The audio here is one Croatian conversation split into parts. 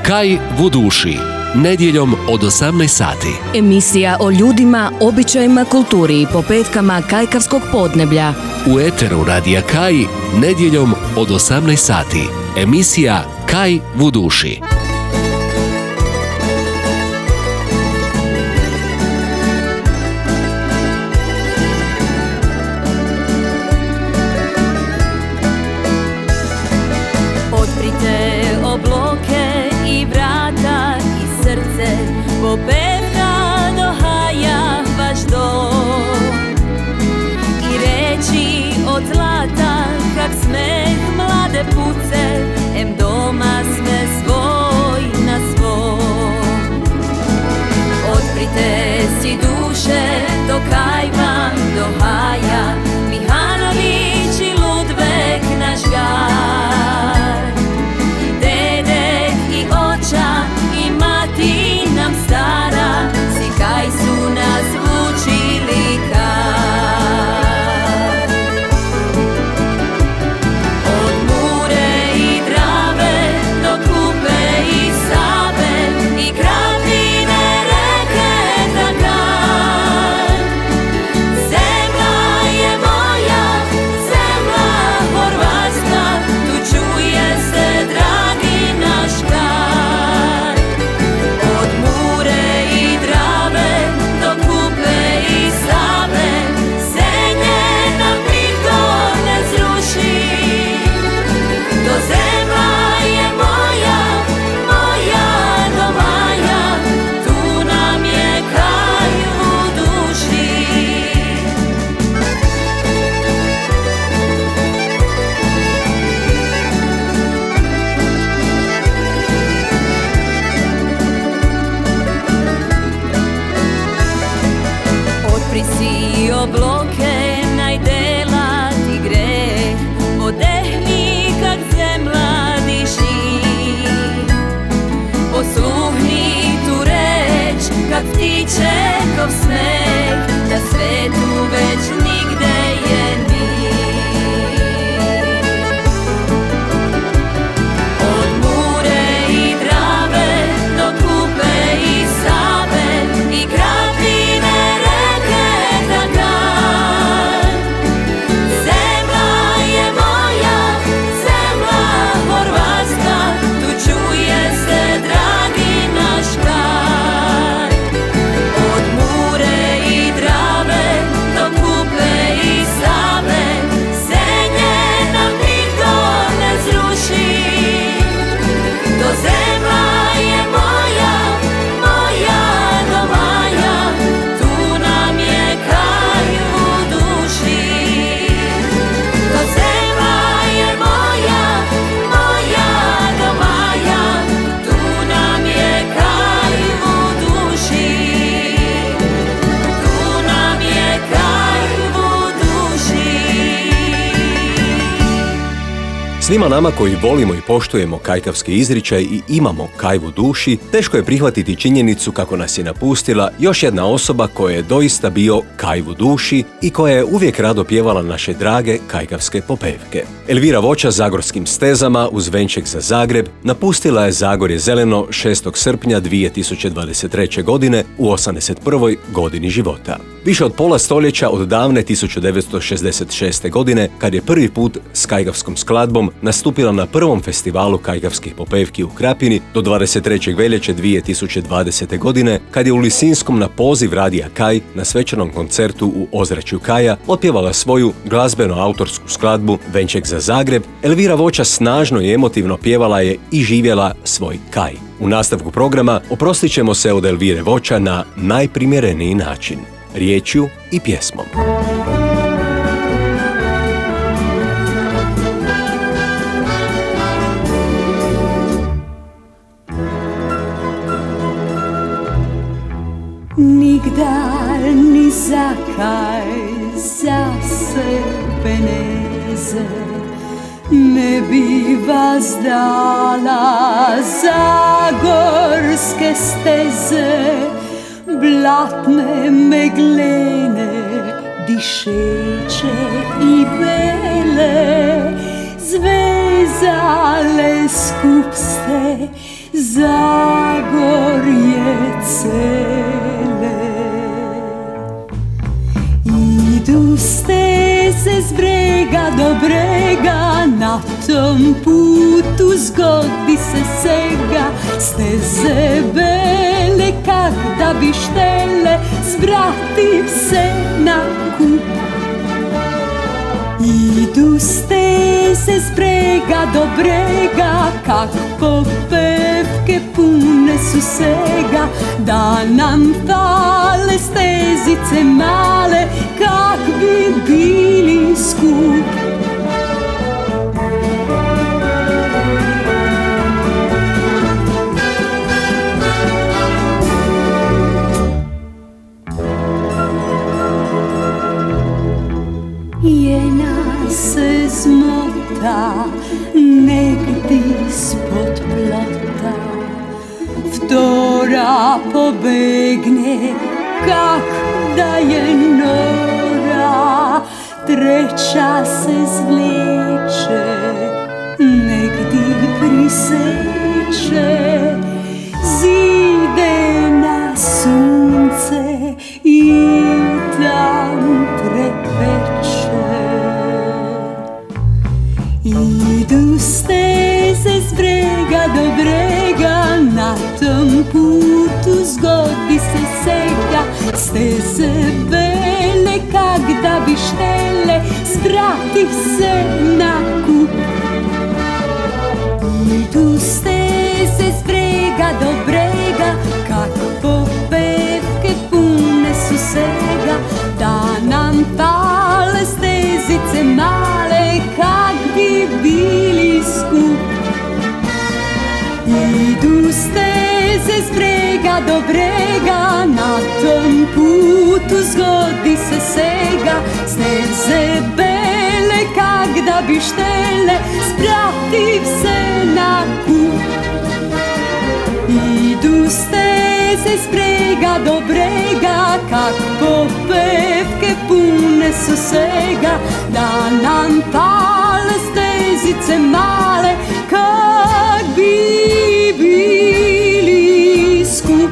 Kaj v duši, nedjeljom od 18 sati. Emisija o ljudima, običajima, kulturi po petkama kajkavskog podneblja. U eteru Radija Kaj, nedjeljom od 18 sati. Emisija Kaj v duši. Popevka dohaja vaš dom i reći od zlata kak smeh mlade puce, em doma sme svoj na svom. Otprite si duše do Kajva dohaja Mihanović i Ludvek naš gar, dedek i oča i mati nam stara, si kaj su nas učili kar. Od Mure i Drave do Kupe i Save i Krapine reke Dragan. Zemlja je moja, zemlja Horvatska, tu čuje se dragi naš kar. Od Mure i Drave do Kupe i Save se nje nam nitko ne zruši. To zemlja je moja, moja domaja, tu nam je kaj u duši. Otpri si obloke, najdela ti greh, odehni kak zemlja diši. Posluhni tu reč, kak ptičekov smeh, da svetu već nigde je ni. Od Mure i Drave do Kupe i Save i Krapine reke Dragan. Zemlja je moja, zemlja Horvatska, tu čuje se dragi naš kar. Od Mure i Drave do Kupe i Save se nje nam nitko ne zruši. To zemlja je moja, moja domaja, tu nam je kaj u duši. To zemlja je moja, moja domaja, tu nam je kaj u duši. Tu nam je kaj u duši. Svima nama koji volimo i poštujemo kajkavski izričaj i imamo kaj u duši, teško je prihvatiti činjenicu kako nas je napustila još jedna osoba koja je doista bio kaj u duši i koja je uvijek rado pjevala naše drage kajkavske popevke. Elvira Voća zagorskim stezama uz venček za Zagreb napustila je Zagorje zeleno 6. srpnja 2023. godine u 81. godini života. Više od pola stoljeća od davne 1966. godine, kad je prvi put s kajkavskom skladbom nastupila na prvom festivalu kajkavskih popevki u Krapini, do 23. veljače 2020. godine, kad je u Lisinskom na poziv Radija Kaj na svečanom koncertu u ozračju Kaja otpjevala svoju glazbeno-autorsku skladbu Venček za Zagreb, Elvira Voća snažno i emotivno pjevala je i živjela svoj Kaj. U nastavku programa oprostit ćemo se od Elvire Voća na najprimjereniji način, riječju i pjesmom. Nigdar ni za kaj za sebe neze, ne bi vas dala zagorske steze, blatne meglene, dišeće i bele, zvezale skup ste Zagorje cele. Idu steze z brega do brega, na tom putu zgodi se sega. Steze bele kak da bi štele zbrati se na kup. Idu steze z brega do brega, kak popevke pune su sega. Da nam fale stezice male, kak bi bili skup. Jena se zmota negdje spod plota, vtora pobegne kak da je nora, treća se zvleče, negdje priseče, zide na sunce i tam trepeče. Idu steze z brega do brega, na tom putu zgodi se sega. Steze bele kak da bi štele zbrati se na kup. Idu steze z brega do brega, kak popevke pune su sega. Da nam fale stezice male, kak bi bili skup. Idu steze z brega do brega, na tom putu zgodi se sega. Steze bele kak da bi štele zbrati se na kup. Idu steze z brega do brega, kak popevke pune su sega. Da nam fale stezice male, kak bi bili skup.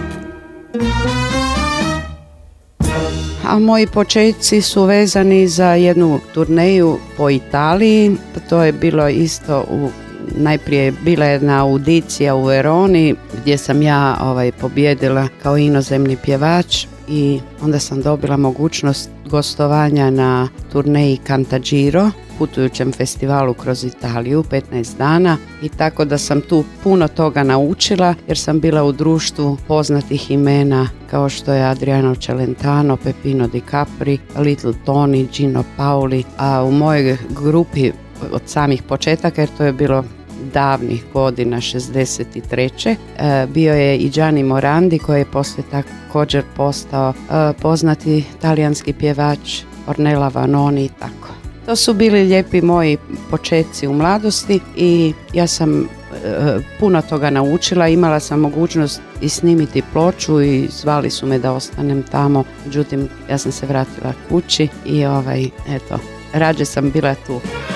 A moji početci su vezani za jednu turneju po Italiji. To je bilo isto najprije je bila jedna audicija u Veroni gdje sam ja pobjedila kao inozemni pjevač i onda sam dobila mogućnost gostovanja na turneji Cantagiro, putujućem festivalu kroz Italiju 15 dana i tako da sam tu puno toga naučila jer sam bila u društvu poznatih imena kao što je Adriano Celentano, Peppino Di Capri, Little Tony, Gino Paoli, a u mojoj grupi od samih početaka, jer to je bilo davnih godina, 63. Bio je i Gianni Morandi koji je poslije također postao poznati talijanski pjevač, Ornella Vanoni i tako. To su bili lijepi moji početci u mladosti i ja sam puno toga naučila, imala sam mogućnost i snimiti ploču i zvali su me da ostanem tamo, međutim ja sam se vratila kući i rađe sam bila tu.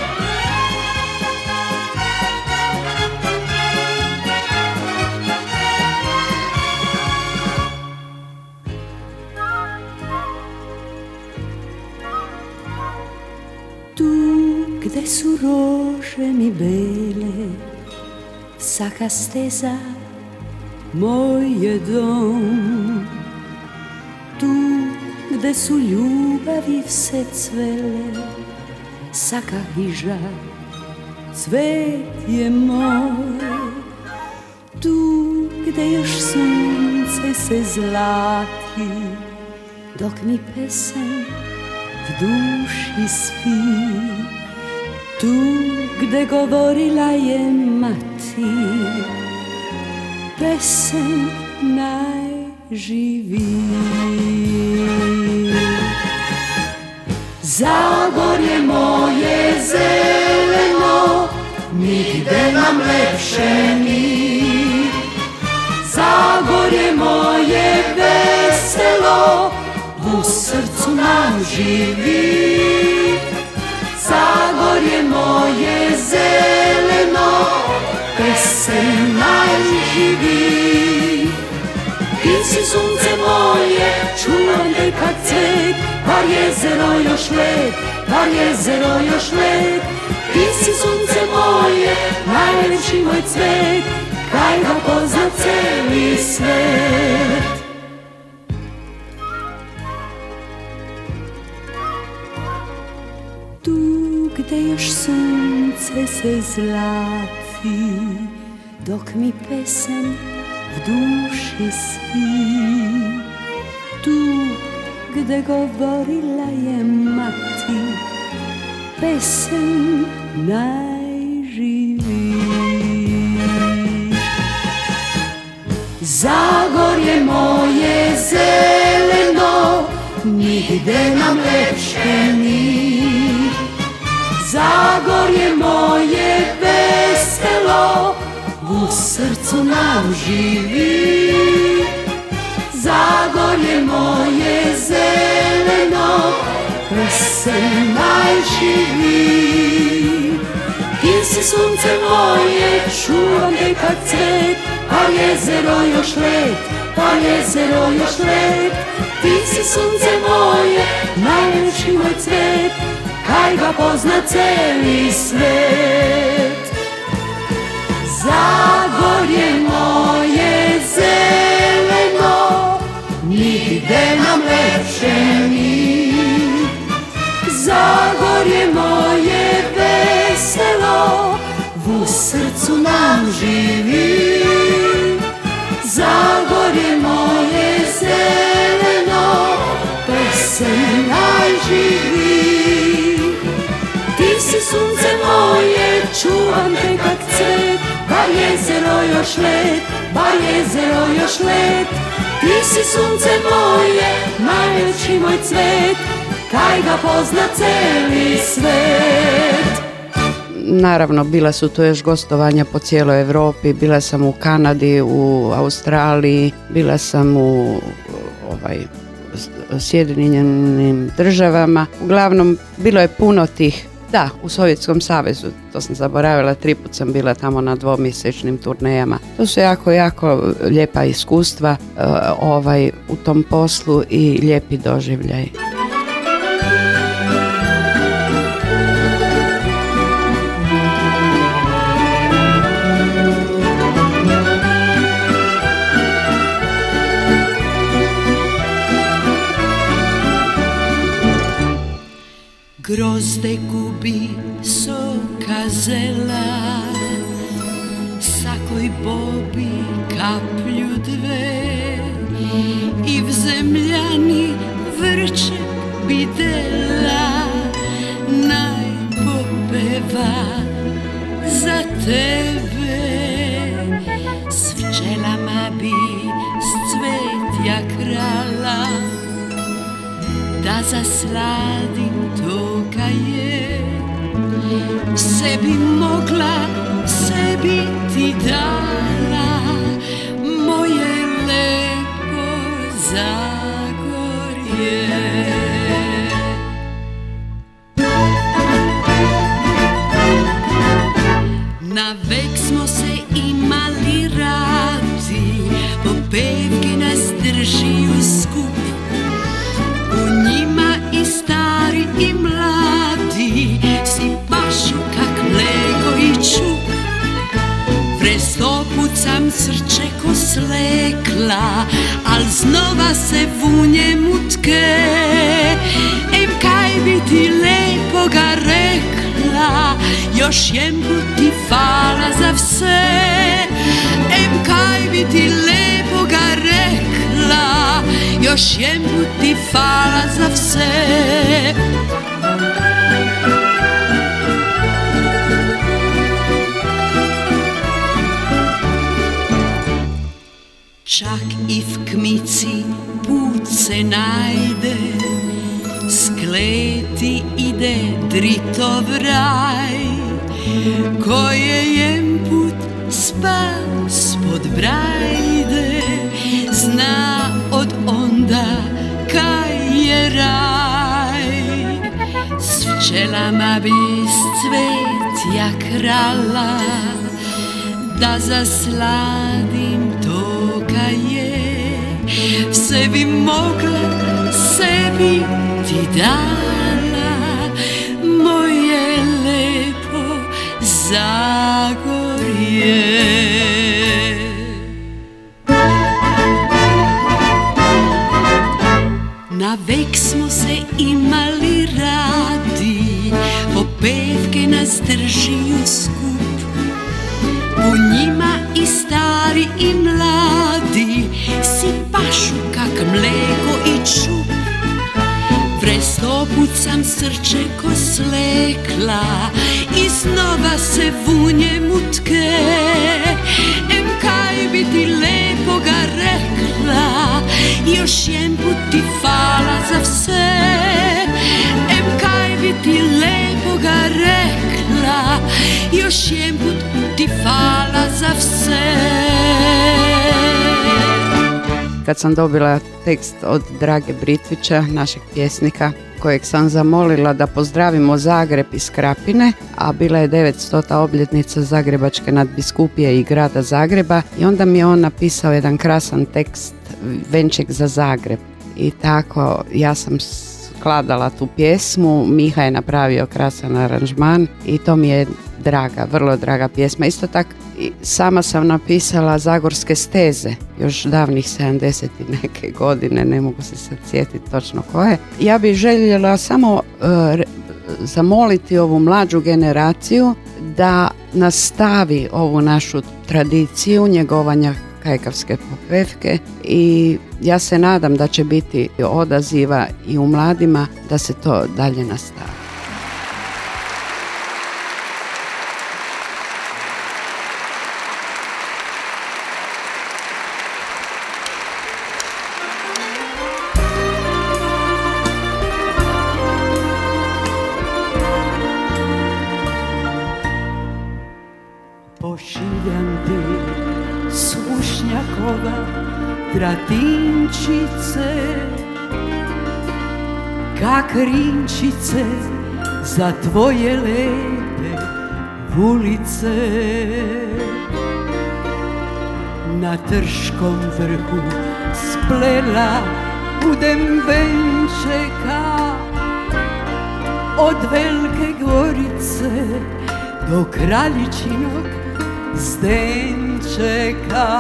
Gde su rože mi bele, saka steza moj je dom. Tu gde su ljubavi vse cvele, saka hiža cvet je moj. Tu gde još sunce se zlati, dok mi pesem v duši spi. Tu gde govorila je mati, pesem najživiji. Zagorje moje zeleno, nigde nam lepše ni. Zagorje moje veselo, u srcu nam živi. Zagorje moje zeleno, pesen najživi. Ti si sunce moje, čuvam te kak cvet, bar jezero još led, bar jezero još led. Ti si sunce moje, najlepši moj cvet, kaj ga pozna celi svet. Tu gde još sunce se zlati, dok mi pesen v duši svi. Tu gde govorila je mati, pesen najživi. Zagorje moje zeleno, nigde nam lepše ni. Zagorje moje veselo, u srcu nam živi. Zagorje moje zeleno, pesen najživi. Ti si sunce moje, čuvam te kak cvet, bar jezero još led, bar jezero još led. Ti si sunce moje, najlepši moj cvet, kaj ga pozna celi svet. Zagorje moje zeleno, nigde nam lepše ni. Zagorje moje veselo, u srcu nam živi. Zagorje moje zeleno, pesen najživi. Ti si sunce moje, čuvam te kak cvet, bar jezero još led, bar jezero još led. Ti si sunce moje, najlepši moj cvet, kaj ga pozna celi svet. Naravno, bila su to još gostovanja po cijeloj Europi, bila sam u Kanadi, u Australiji, bila sam u Sjedinjenim Državama. Uglavnom, bilo je puno tih, da, u Sovjetskom savezu, to sam zaboravila, 3 put sam bila tamo na 2-mjesečnim turnejama. To su jako, jako lijepa iskustva u tom poslu i lijepi doživljaj. Grozde gubi soka zela, sakoj bobi kaplju dve, i v zemljani vrče bidela, najpopeva za tebe. S pčelama bi s cvetja krala, da zasladim toga je, sebi mogla, sebi ti dala, moje lepo Zagorje. Navek smo se imali radi, popevke nas drži u skup. U njima i stari i mladi si pašu kak mleko i čuk. Presto pucam srče ko slekla, al znova se v njemu tke. Em kaj bi ti lepo ga rekla, još jemput ti fala za vse. Em kaj bi ti lepo ga rekla, još jemput ti fala za vse. Čak i v kmici put se najde, skleti ide dritov raj, koje jemput spas pod brajde, zna od onda kaj je raj. S Pčelama bi cvetja krala, da zasladim to kaje. Sve bi mogla, sebi ti dala, moje lepo Zagorje. Navek smo se imali radi, popevke nas drži u skup. U njima i stari i mladi si pašu kak mleko i čup. Vresto pucam srče ko slekla i znova se v njemu tke. Em kaj bi ti lepo ga rekla, još jemput ti hvala za vse. Em kaj bi ti lepo ga rekla, još jemput ti hvala za vse. Kad sam dobila tekst od Drage Britvića, našeg pjesnika, kojeg sam zamolila da pozdravimo Zagreb iz Krapine, a bila je 900. obljetnica Zagrebačke nadbiskupije i grada Zagreba, i onda mi je on napisao jedan krasan tekst, Venček za Zagreb. I tako ja sam skladala tu pjesmu, Miha je napravio krasan aranžman i to mi je draga, vrlo draga pjesma. Isto tako sama sam napisala Zagorske steze, još davnih 70 i neke godine, ne mogu se sad sjetiti točno koje. Ja bih željela samo zamoliti ovu mlađu generaciju da nastavi ovu našu tradiciju njegovanja kajkavske popevke, i ja se nadam da će biti odaziva i u mladima da se to dalje nastavi. Pošiljam ti Sušnjakova tratinčice, kak rinčice za tvoje lepe ulice. Na Trškom vrhu splela budem venčeka, od Velike Gorice do Kraljičinog Zdenčeka.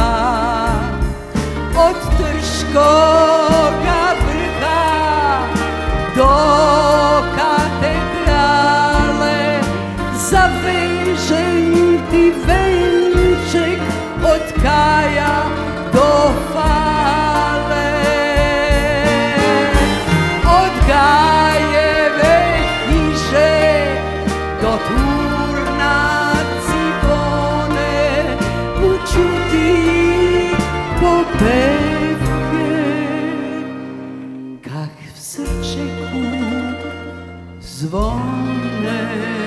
Od Trškoga vrha do katedrale zavežem ti venček, od Kaja do Fale. Od Gajeve hiše do Turna Cibone učuti popevke, kak v srčeku zvone.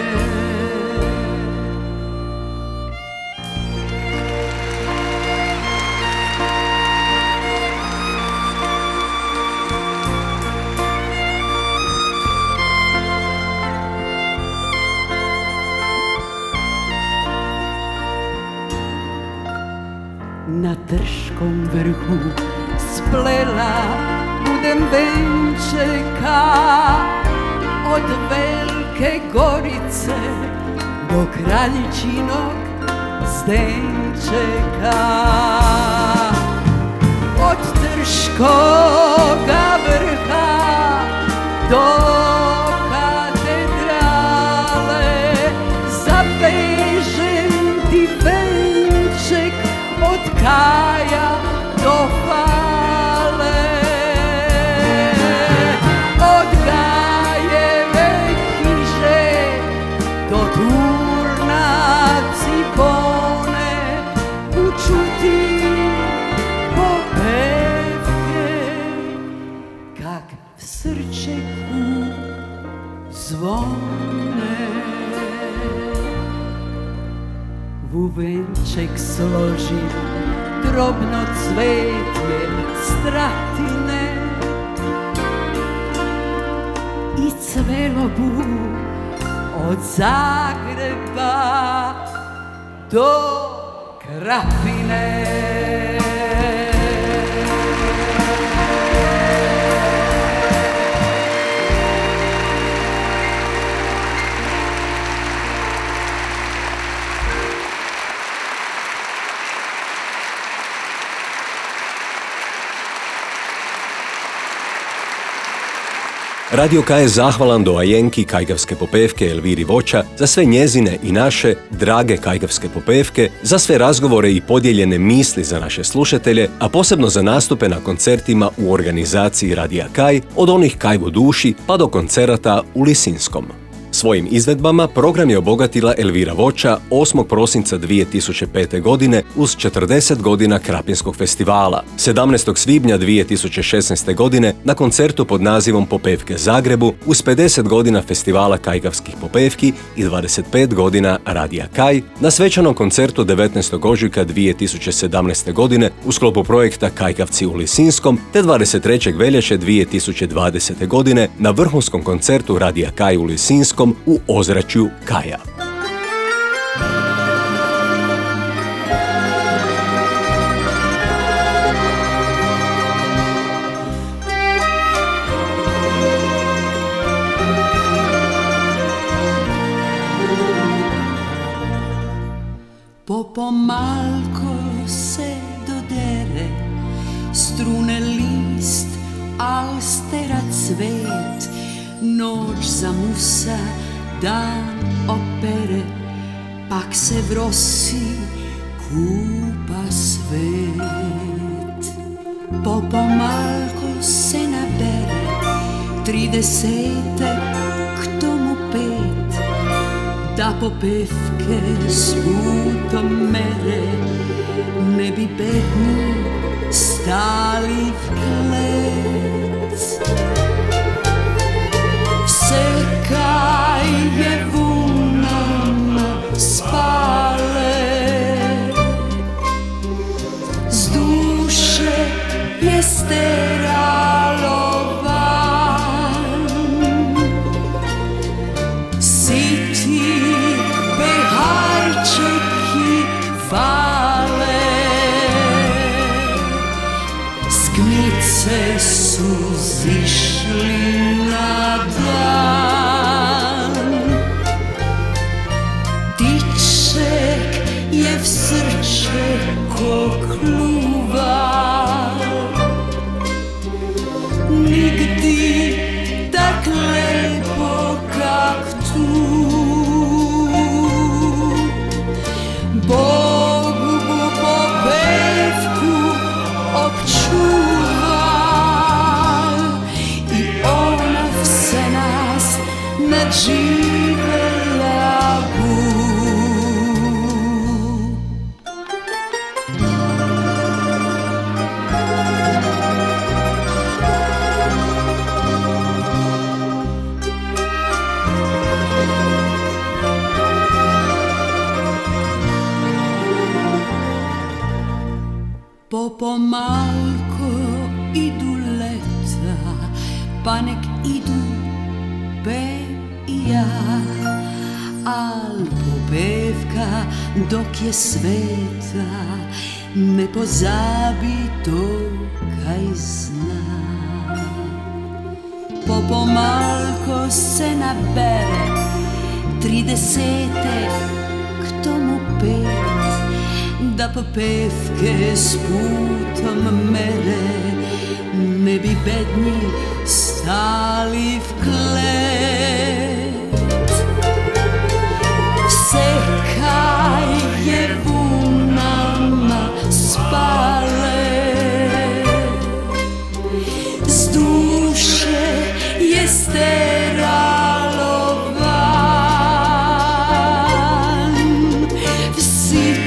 Na Trškom vrhu splela budem venčeka, od Velike Gorice do Kraljičinog Zdenčeka. Od Trškoga vrha do katedrale zavežem ti venček, od Kaja do Fale. Od Gajeve hiše do Turna Cibone učuti popevke, kak v srčeku zvone. U venček složim drobno cvetje stratine i Cvelobu od Zagreba do Krapine. Radio K je zahvalan doajenki kajkavske popevke Elviri Voća za sve njezine i naše drage kajkavske popevke, za sve razgovore i podijeljene misli za naše slušatelje, a posebno za nastupe na koncertima u organizaciji Radija Kaj, od onih Kaj u duši pa do koncerata u Lisinskom. Svojim izvedbama program je obogatila Elvira Voća 8. prosinca 2005. godine uz 40 godina Krapinskog festivala, 17. svibnja 2016. godine na koncertu pod nazivom Popevke Zagrebu uz 50 godina festivala kajkavskih popevki i 25 godina Radija Kaj, na svečanom koncertu 19. ožujka 2017. godine u sklopu projekta Kajkavci u Lisinskom, te 23. veljače 2020. godine na vrhunskom koncertu Radija Kaj u Lisinskom u ozračju Kaja. Pomalko se dodere, strune list, alstera cvet, noć zamusa, dan opere, pak se v rosi kupa svet. Pomalko se nabere, 30, k tomu 5, da popevke s putom mere, ne bi bedni stali v klec. Kaj je vunama spale, z duše je steralo van. Siti beharčeki fale, skmice su zišli na dan. Tiček je v srče ko kluva, nigdi tak lepo kak tu. Bogu popevku občuvaj i ona vse nas nadživela bu. Pomalko idu leta, pa nek idu be i ja, al popevka dok je sveta, ne pozabi to kaj zna. Pomalko se nabere, 30, k tomu 5, da popevke s putom mere, ne bi bedni stali v klet. Sekaj je vunama spale, z duše je steralo van. Vsi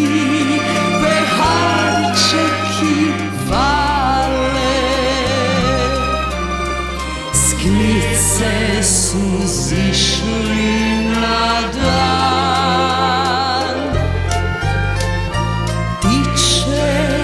beharčeki fale, skmice su zišli na dan. Tiček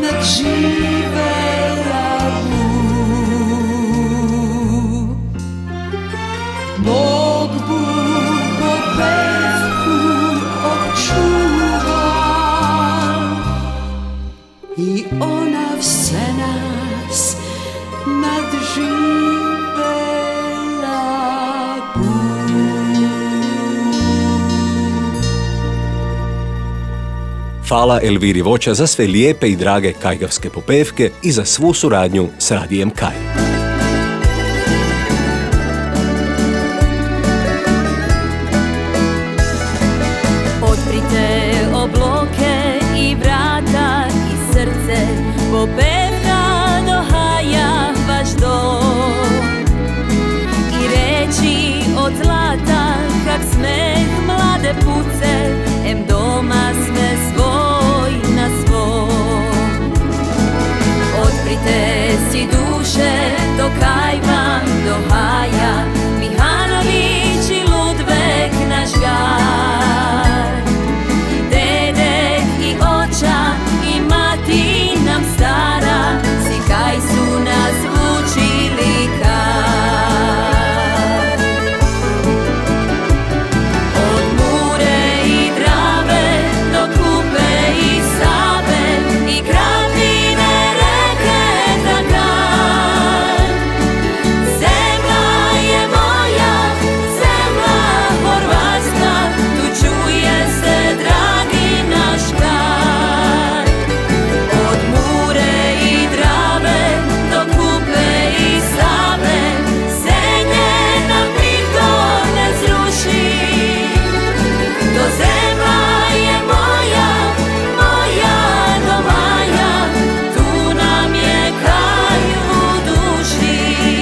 nadživela Bog. Bog po pevku občuva i ona vse nas nadživela Bog. Hvala Elviri Voća za sve lijepe i drage kajkavske popevke i za svu suradnju s Radijem Kaj. Otprite obloke i vrata i srce, popevka dohaja vaš dom. I reči od zlata, kak smeh mlade puce, em doma sme svoj na svom. Otprite si duše, do kaj vam dohaja Mihanović i Ludvek naš gar. Dedek i oča i mati nam stara, si kaj su nas učili kar. Od Mure i Drave do Kupe i Save i Krapine reke Dragan. Zemlja je moja, zemlja Horvatska, tu čuje se dragi naš kar. Od Mure i Drave do Kupe i Save se njena niko ne zruši. To zemlja je moja, moja domaja, tu nam je kaj u duši.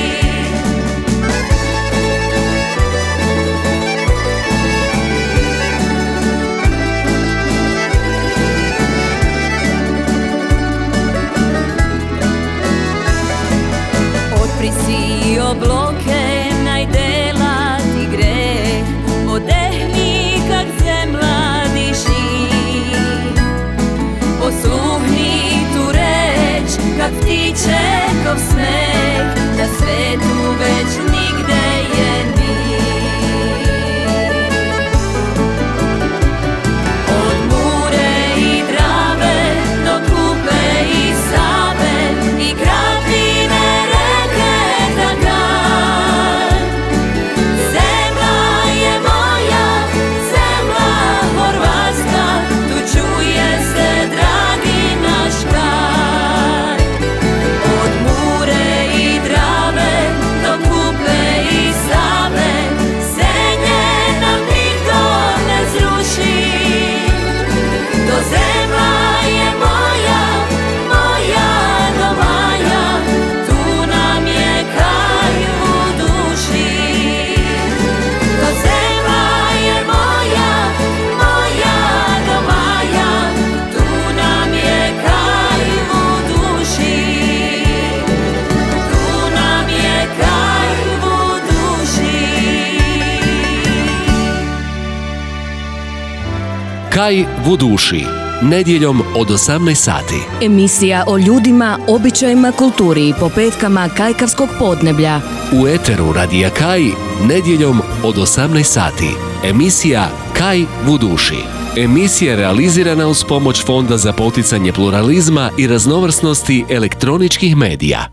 Otpri si obloke, najdela ti greh, odehni kak zemlja diši. Posluhni tu reč, kak ptičekov smeh, da svetu već nigde je ni. Od Mure i Drave do Kupe i Save i Krapine reke Dragan. Zemlja je moja, zemlja Horvatska, tu čuje se dragi naš kar. Od Mure i Drave do Kupe i Save se njena niko ne zruši. To zemlja je moja, moja domaja, tu nam je kaj u duši. To zemlja je moja, moja domaja, tu nam je kaj u duši. Tu nam je kaj u duši. Kaj v duši. Nedjeljom od 18 sati. Emisija o ljudima, običajima, kulturi i popetkama kajkavskog podneblja. U eteru Radija Kaj nedjeljom od 18 sati. Emisija Kaj v duši. Emisija realizirana uz pomoć Fonda za poticanje pluralizma i raznovrsnosti elektroničkih medija.